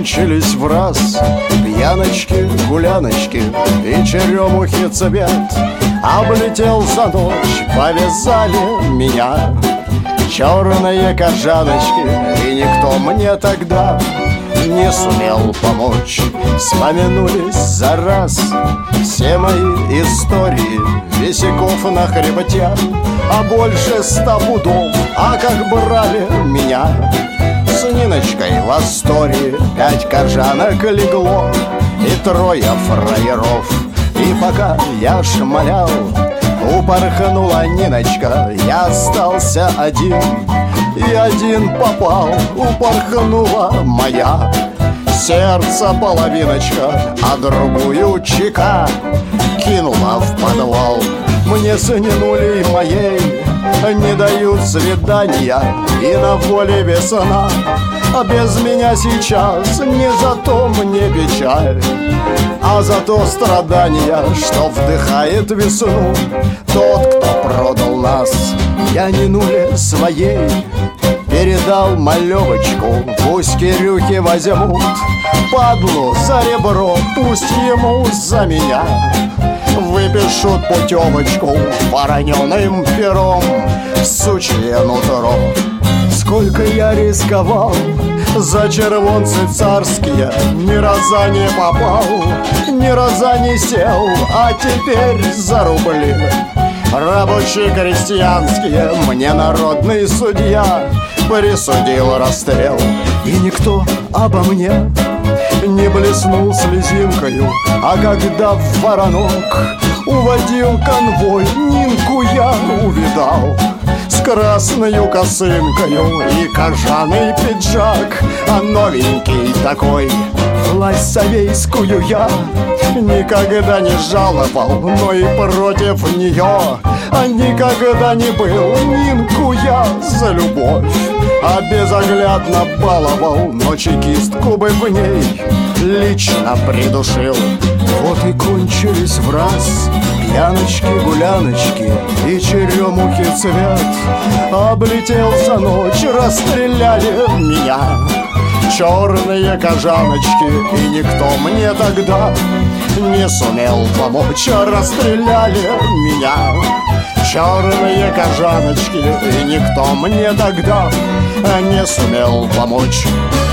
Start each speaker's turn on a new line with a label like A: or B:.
A: кончились в раз пьяночки, гуляночки и черемухи цвет. Облетел за ночь, повязали меня черные кожаночки, и никто мне тогда не сумел помочь. Вспомянулись за раз все мои истории висяков на хребте, а больше 100 пудов, а как брали меня с Ниночкой в Астории. 5 кожанок легло и 3 фраеров. И пока я шмалял, упорхнула Ниночка, я остался один. И один попал, упорхнула моя сердце половиночка, а другую чека кинула в подвал. Мне с Нинулей моей не дают свидания, и на воле весна, а без меня сейчас не зато мне печаль, а зато страдания, что вдыхает весну тот, кто продал нас. Я Нинуле своей передал малевочку, пусть кирюхи возьмут падлу за ребро, пусть ему за меня выпишут путевочку вороненым пером в сучье нутро. Сколько я рисковал за червонцы царские, ни раза не попал, ни раза не сел, а теперь за рубли рабочие крестьянские мне народный судья присудил расстрел. И никто обо мне не блеснул слезинкою, а когда в Воронок уводил конвой, Нинку я увидал с красною косынкою и кожаный пиджак, а новенький такой. Власть советскую я никогда не жаловал, но и против нее никогда не был. Нинку я за любовь безоглядно баловал, но чекистку бы в ней лично придушил. Вот и кончились в раз пьяночки, гуляночки и черемухи цвет. Облетел за ночь, расстреляли меня черные кожаночки, и никто мне тогда не сумел помочь. Расстреляли меня черные кожаночки, и никто мне тогда не сумел помочь.